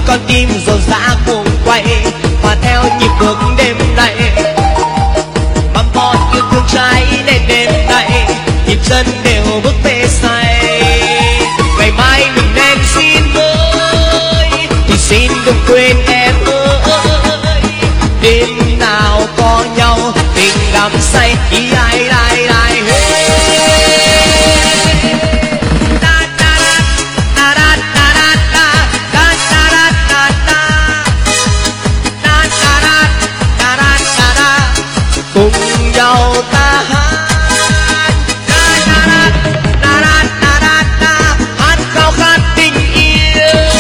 con tim rộn rã cuồng quay và theo nhịp bước đêm nay. Băm bón yêu thương trái lên đêm nay, nhịp chân đều bước về say. Ngày mai mình nên xin với thì xin đừng quên em ơi. Đêm nào có nhau tình đắm say ý ai ai ai. Cùng nhau ta hát hát khao khát tình yêu.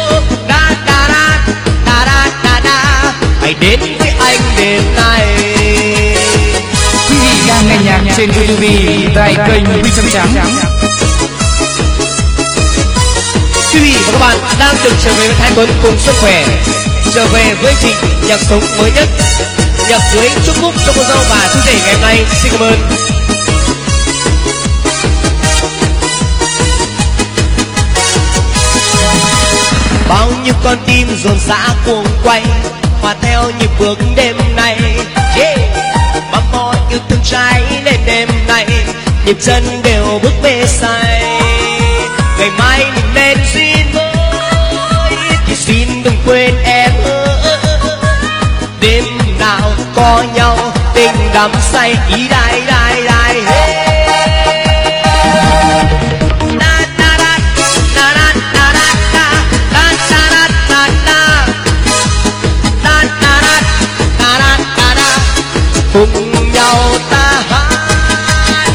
Hãy đến với anh đêm nay. Quý vị đang nghe nhạc trên YouTube tại kênh Huy Trắng Trắng. Quý vị và các bạn đang được trở về với Thái Tuấn cùng sức khỏe, trở về với trình nhạc sống mới nhất, nhạc dưới chúc phúc cho cô dâu và chú rể ngày hôm nay. Xin cảm ơn. Bao nhiêu con tim dồn dã cuồng quay và theo nhịp bước đêm nay. Băm bó yêu thương trái lên đêm nay, nhịp chân đều bước về say. Ngày mai mình nên xin với thì xin đừng quên em ơi. Đêm nào có nhau tình đắm say ý đai đai đai. Cùng nhau ta hát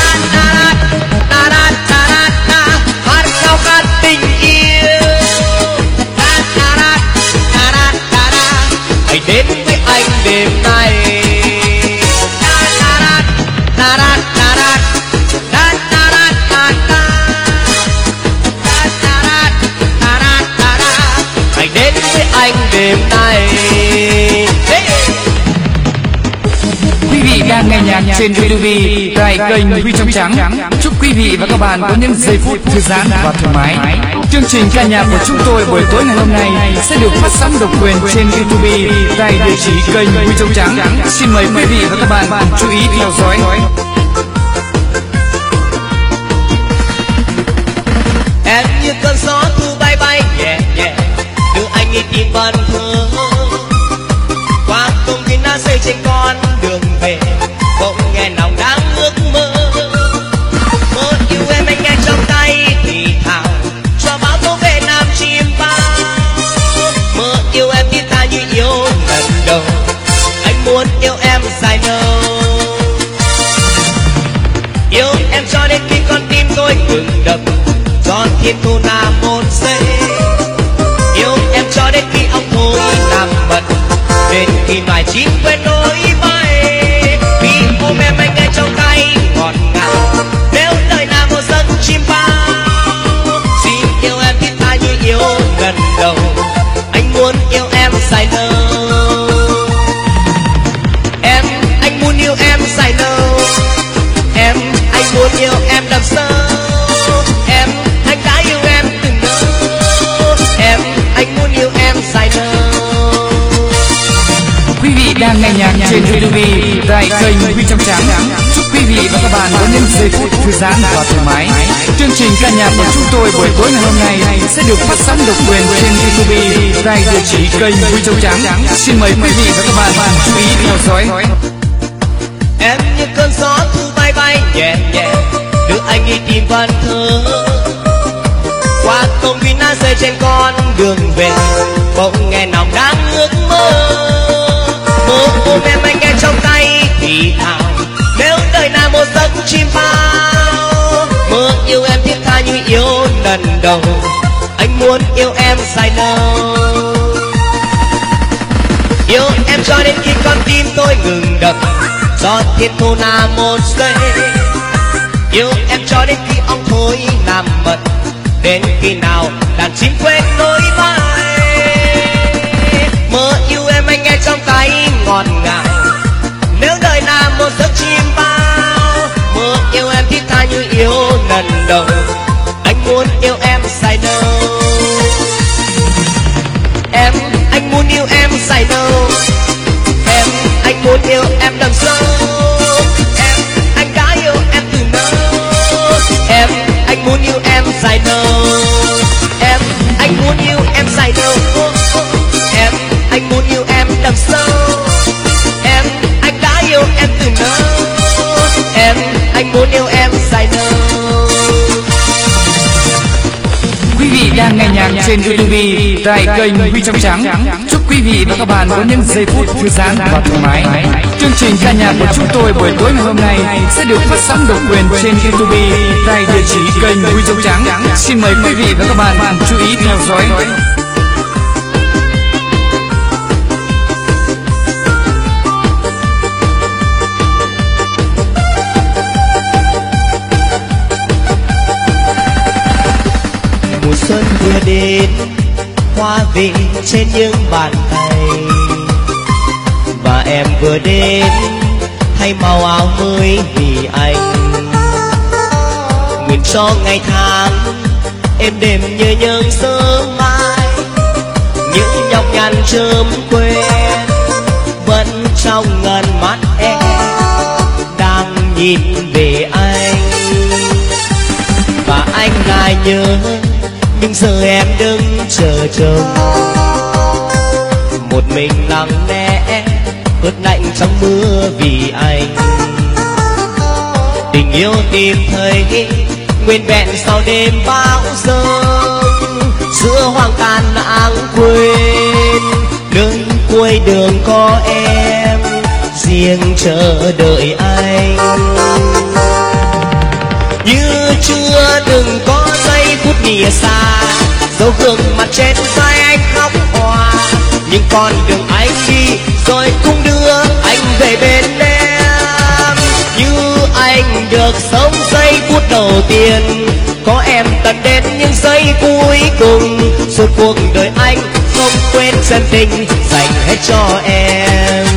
hát khao khát tình yêu. Hãy đến với anh đêm nay. Hãy đến với anh đêm nay. Quý vị đang nghe nhạc trên YouTube tại kênh Huy Trắng Trắng. Chúc quý vị và các bạn có những giây phút thư giãn và thoải mái. Chương trình ca nhạc của chúng tôi buổi tối ngày hôm nay sẽ được phát sóng độc quyền trên YouTube tại địa chỉ kênh Huy Trắng Trắng. Xin mời quý vị và các bạn chú ý theo dõi. Em như cơn gió thu bay bay nhẹ nhẹ, đưa anh đi tìm vần thơ. Qua công viên lá rơi trên con đường về, bỗng nghe lòng đang ước mơ. Mơ yêu em anh nghe trong tay thì thào, cho báo tố về nam chim bao. Mơ yêu em thiết tha như yêu lần đầu, anh muốn yêu em dài lâu. Yêu em cho đến khi con tim tôi ngừng đập, cho thiên thu là một giây. Yêu em cho đến khi ong thôi làm bật, đến khi loài chim quên lối bay. Vì ôm em anh nghe trong tay ngọt ngào, nếu đời là một giấc chim bao. Xin yêu em thiết tha như yêu lần đầu, anh muốn yêu em dài lâu. Anh muốn yêu em dài lâu. Anh muốn yêu em đậm sâu. Anh đã yêu em từng lâu. Anh muốn yêu em dài lâu. Quý vị đang nghe nhạc trên YouTube tại kênh Huy Trắng Trắng. Chúc quý vị và các bạn có những giây phút thư giãn và thoải mái. Chương trình ca nhạc của chúng tôi buổi tối ngày hôm nay sẽ được phát sóng độc quyền trên YouTube tại địa chỉ kênh Huy Trắng Trắng. Xin mời quý vị và các bạn chú ý theo dõi. Em như cơn gió thu bay bay nhẹ nhẹ, đưa anh đi tìm vần thơ. Qua công viên lá rơi trên con đường về, bỗng nghe lòng đang ước mơ. Mơ ôm em anh nghe trong tay thì thào, nếu đời là một giấc chim bao. Mơ yêu em thiết tha như yêu lần đầu, anh muốn yêu em dài lâu. Yêu em cho đến khi con tim tôi ngừng đập, cho thiên thu là một giây. Yêu em cho đến khi ong thôi làm mật, đến khi nào đàn chim quên lối bay. Mơ yêu em anh nghe trong tay ngọt ngào, nếu đời là một giấc chim bao. Mơ yêu em thiết tha như yêu lần đầu, anh muốn yêu em dài lâu. trên YouTube tại kênh Huy Trong Trắng. Chúc quý vị và các bạn có những giây phút thư giãn và thoải mái. Chương trình ca nhạc của chúng tôi buổi tối ngày hôm nay sẽ được phát sóng độc quyền trên YouTube tại địa chỉ kênh Huy Trong Trắng. Xin mời quý vị và các bạn chú ý theo dõi. Mùa xuân vừa đến, hoa về trên những bàn tay, và em vừa đến thay màu áo mới vì anh. Nguyện cho ngày tháng êm đềm như những sớm mai, những nhọc nhằn chớm quên vẫn trong ngần mắt em đang nhìn về anh. Và anh lại nhớ nhưng giờ em đứng chờ trông, một mình lặng lẽ ướt lạnh trong mưa vì anh. Tình yêu tìm thấy nguyên vẹn sau đêm bão giông, giữa hoang tàn lãng quên nơi cuối đường có em riêng chờ đợi anh. Như chưa từng có giây phút lìa xa, dấu gương mặt trên vai anh khóc hòa, nhưng con đường anh đi rồi cũng đưa anh về bên em. Như anh được sống giây phút đầu tiên, có em tận đến những giây cuối cùng. Suốt cuộc đời anh không quên chân tình dành hết cho em.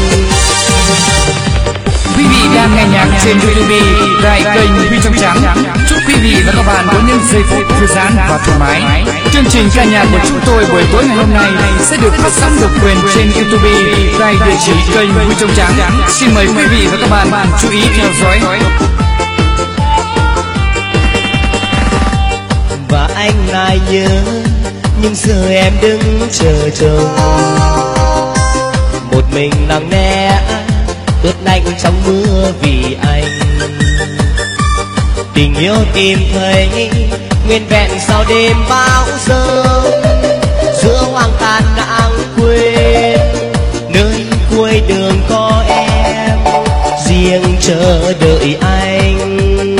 Quý vị đang nghe nhạc trên YouTube tại kênh Huy Trong Trắng. Chúc quý vị và các bạn có những giây phút thư giãn và thoải mái. Chương trình ca nhạc của chúng tôi buổi tối ngày hôm nay sẽ được phát sóng độc quyền trên YouTube tại địa chỉ kênh Huy Trong Trắng. Xin mời quý vị và các bạn chú ý theo dõi. Và anh lại nhớ nhưng giờ em đứng chờ trông, một mình lặng lẽ ướt lạnh trong mưa vì anh. Tình yêu tìm thấy nguyên vẹn sau đêm bão giông, giữa hoang tàn lãng quên nơi cuối đường có em riêng chờ đợi anh.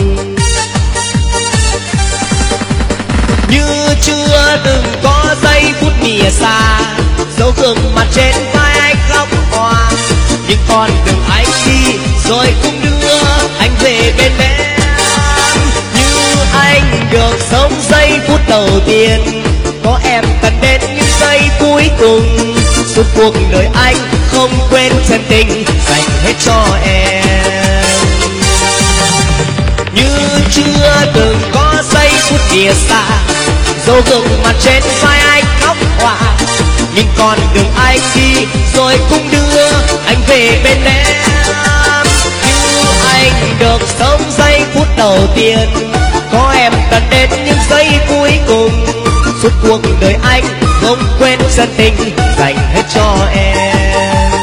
Như chưa từng có giây phút lìa xa, dấu gương mặt trên vai anh khóc hòa, nhưng con đường anh đi rồi cũng đưa anh về bên em. Như anh được sống giây phút đầu tiên, có em tận đến những giây cuối cùng. Suốt cuộc đời anh không quên chân tình dành hết cho em. Như chưa từng có giây phút lìa xa, dấu gương mặt trên vai anh khóc hòa, nhưng con đường anh đi rồi cũng đưa anh về bên em. Như anh được sống giây phút đầu tiên, có em tận đến những giây cuối cùng. Suốt cuộc đời anh không quên chân tình dành hết cho em.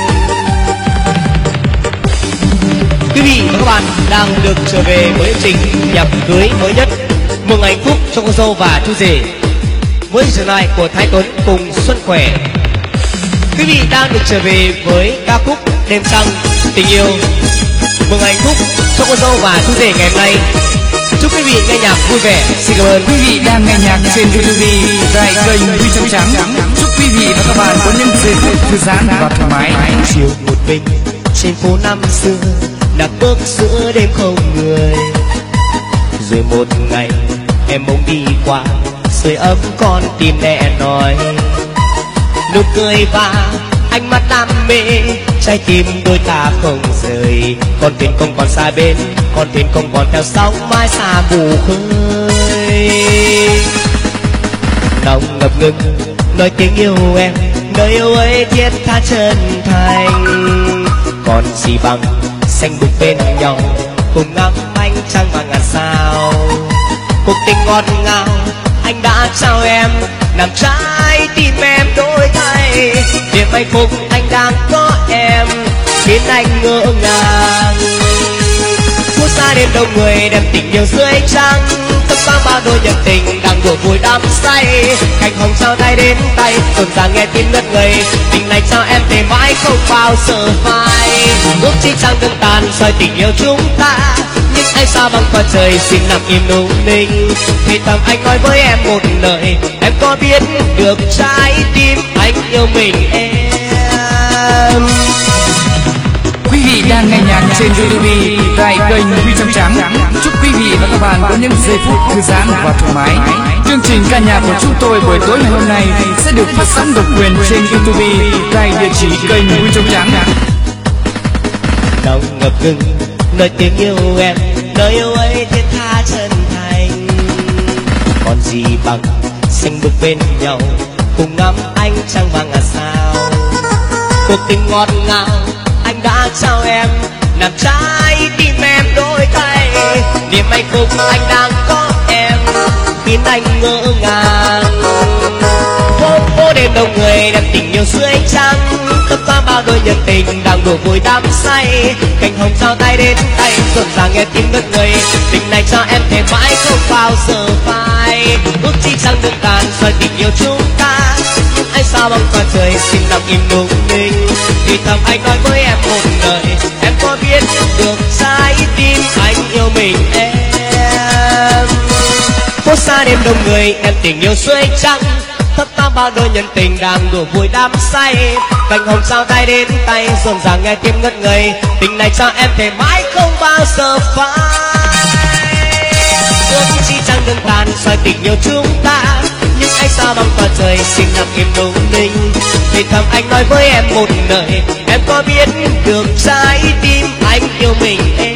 Quý vị và các bạn đang được trở về với chương trình nhạc cưới mới nhất Mừng Hạnh Phúc cho cô dâu và chú rể, với sự này của Thái Tuấn cùng Xuân Khỏe. Quý vị đang được trở về với ca khúc Đêm Trăng Tình Yêu. Mừng hạnh phúc cho cô dâu và chú rể ngày hôm nay. Chúc quý vị nghe nhạc vui vẻ. Xin cảm ơn. Quý vị đang nghe nhạc trên YouTube tại kênh Huy Trong Trắng. Chúc quý vị và các bạn có những giây phút thư giãn và thoải mái. Chiều một mình trên phố năm xưa, lạc bước giữa đêm không người. Rồi một ngày em bỗng đi qua, sưởi ấm con tim mẹ nói. Nụ cười và ánh mắt đam mê, trái tim đôi ta không rời. Con thuyền không còn xa bên, con thuyền không còn theo sóng mãi xa mù khơi. Lòng ngập ngừng nói tiếng yêu em, nơi yêu ấy thiết tha chân thành. Còn gì bằng xanh bục bên nhau, cùng ngắm ánh trăng và ngàn sao. Cuộc tình ngọt ngào anh đã trao em, làm trái tim em đổi thay. Niềm hạnh phúc anh đang có em khiến anh ngỡ ngàng. Phút giây xa đêm đông người đem tình yêu dưới trăng, thắp sáng bao đôi nhân tình đang đùa vui đắm say. Cành hồng trao tay đến tay, rộn ràng nghe tim ngất ngây. Tình này cho em để mãi không bao giờ phai. Ước chi trăng đừng tàn soi tình yêu chúng ta, nhưng anh sao bằng qua trời xin nằm im nung ninh. Thì thầm anh nói với em một lời, em có biết được trái tim anh yêu mình em. Quý vị đang nghe nhạc trên YouTube tại kênh Huy Trong Trắng. Chúc quý vị và các bạn có những giây phút thư giãn và thoải mái. Chương trình ca nhạc của chúng tôi buổi tối ngày hôm nay sẽ được phát sóng độc quyền trên YouTube tại địa chỉ kênh Huy Trong Trắng. Lòng ngập ngừng nơi tiếng yêu em, nơi yêu ấy thiết tha chân thành. Còn gì bằng xanh bước bên nhau, cùng ngắm ánh trăng vàng ngàn sao. Cuộc tình ngọt ngào anh đã trao em, làm trái tim em đôi tay. Niềm hạnh phúc anh đang có em khiến anh ngỡ ngàng. Phố đêm đông người đem tình yêu dưới trăng, thắp sáng bao đôi nhân tình đang đùa vui đắm say. Cành hồng trao tay đến tay, rộn ràng nghe tim ngất ngây. Tình này cho em thề mãi không bao giờ phai. Ước chi trăng đừng tàn soi tình yêu chúng ta, nhưng anh sao bằng qua trời xin nằm im nung ninh. Thì thầm anh nói với em một lời, em có biết được trái tim anh yêu mình em. Phố xa đêm đông người em tình yêu dưới trăng, thắp sáng bao đôi nhân tình đang đùa vui đắm say. Cành hồng trao tay đến tay, rộn ràng nghe tim ngất ngây. Tình này cho em thề mãi không bao giờ phai. Ước chi trăng đừng tàn soi tình yêu chúng ta, nhưng anh sao bằng qua trời xin nằm im nung ninh. Thì thầm anh nói với em một lời, em có biết được trái tim anh yêu mình em.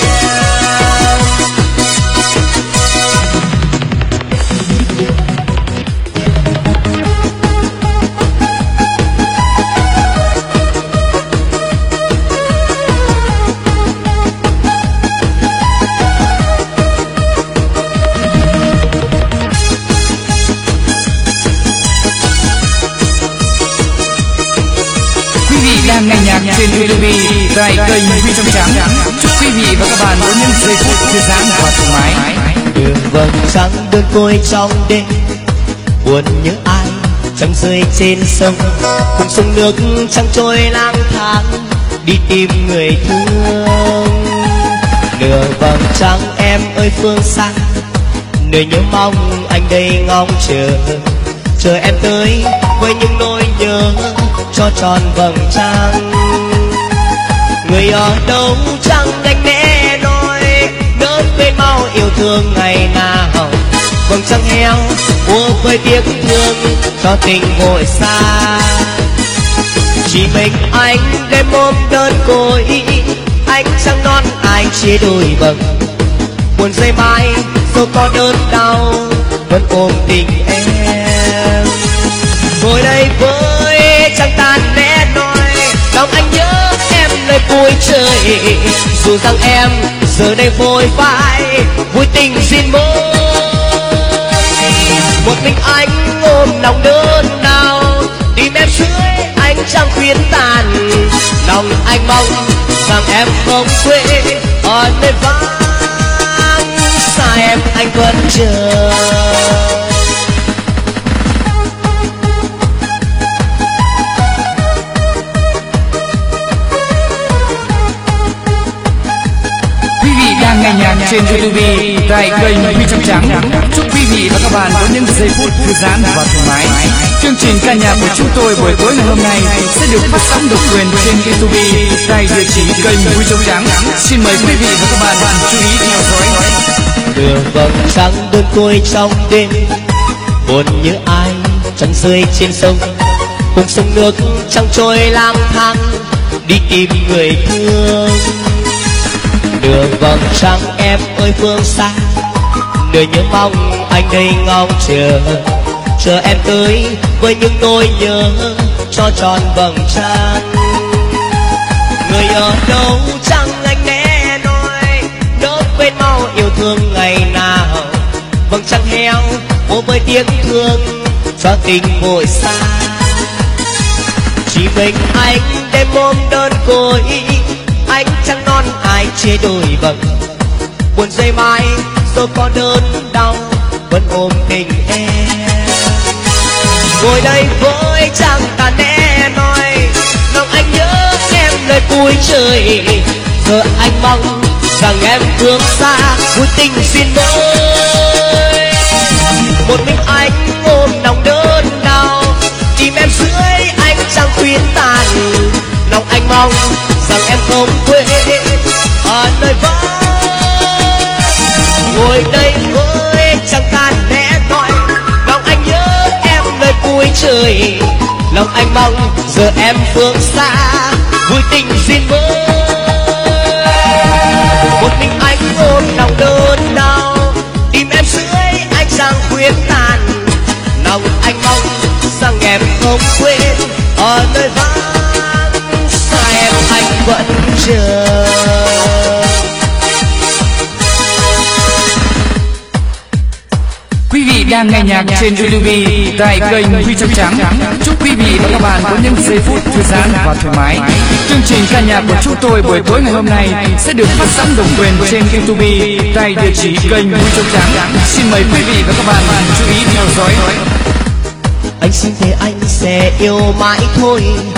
Đang nghe nhạc trên YouTube tại kênh Huy Trong Trắng. Chúc quý vị và các bạn có những giây phút thư giãn và thoải mái. Đường vầng trăng đơn côi trong đêm, buồn nhớ ai trăng rơi trên sông. Cùng sông nước trăng trôi lang thang đi tìm người thương. Nửa vầng trăng em ơi phương xa, nơi nhớ mong anh đây ngóng chờ em tới với những nỗi nhớ cho tròn vầng trăng. Người ở đâu chẳng anh mẹ nói, đỡ quên mau yêu thương ngày nào. Vầng trăng heo mua với tiếc thương cho tình vội xa. Chỉ mình anh đêm ôm đơn côi, anh chẳng non ai chia đôi vầng. Buồn rơi mãi dù có đớn đau, vẫn ôm tình em. Ngồi đây với trăng tan lẽ nói, lòng anh nhớ em nơi cuối trời. Dù rằng em giờ đây vội vãi vui tình xin môi. Một mình anh ôm lòng đớn đau, tìm em dưới ánh trăng khuyên tàn. Lòng anh mong rằng em không quên ở nơi vắng xa em anh vẫn chờ. Đang nghe nhạc trên YouTube tại kênh Huy Trong Trắng. Chúc quý vị và các bạn có những giây phút thư giãn và thoải mái. Chương trình ca nhạc của chúng tôi buổi tối ngày hôm nay sẽ được phát sóng độc quyền trên YouTube tại địa chỉ kênh Huy Trong Trắng. Xin mời quý vị và các bạn chú ý theo dõi. Đường vầng trăng đơn côi trong đêm, buồn nhớ ai trăng rơi trên sông. Cùng sông nước trăng trôi lang thang đi tìm người thương. Đường vầng trăng em ơi phương xa, nơi nhớ mong anh đây ngóng chờ em tới với những nỗi nhớ cho tròn vầng trăng. Người ở đâu chẳng anh né nói, đỡ quên mau yêu thương ngày nào. Vầng trăng heo vô với tiếng thương cho tình vội xa. Chỉ mình anh đêm ôm đơn côi, anh chẳng non ai chia đôi vầng. buồn dây mãi rồi có đớn đau vẫn ôm tình em. Ngồi đây với chẳng ta né nói lòng anh nhớ em nơi cuối trời, giờ anh mong rằng em phương xa vui tình xin lỗi. Một mình anh ôm lòng đớn đau tìm em dưới anh trăng khuyên tàn, lòng anh mong rằng em không quên ở nơi vắng. Ngồi đây với chẳng tàn né nói lòng anh nhớ em nơi cuối trời, lòng anh mong giờ em phương xa vui tình xin với. Một mình anh ôm lòng đớn đau tìm em dưới anh trăng khuyên tàn, lòng anh mong rằng em không quên ở nơi vắng xa em anh vẫn chờ. Quý vị đang nghe nhạc trên YouTube tại kênh Huy Trong Trắng. Chúc quý vị và các bạn có những giây phút thư giãn và thoải mái. Chương trình ca nhạc của chúng tôi buổi tối ngày hôm nay sẽ được phát sóng độc quyền trên YouTube tại địa chỉ kênh Huy Trong Trắng. Xin mời quý vị và các bạn chú ý theo dõi. Anh xin thề anh sẽ yêu mãi thôi.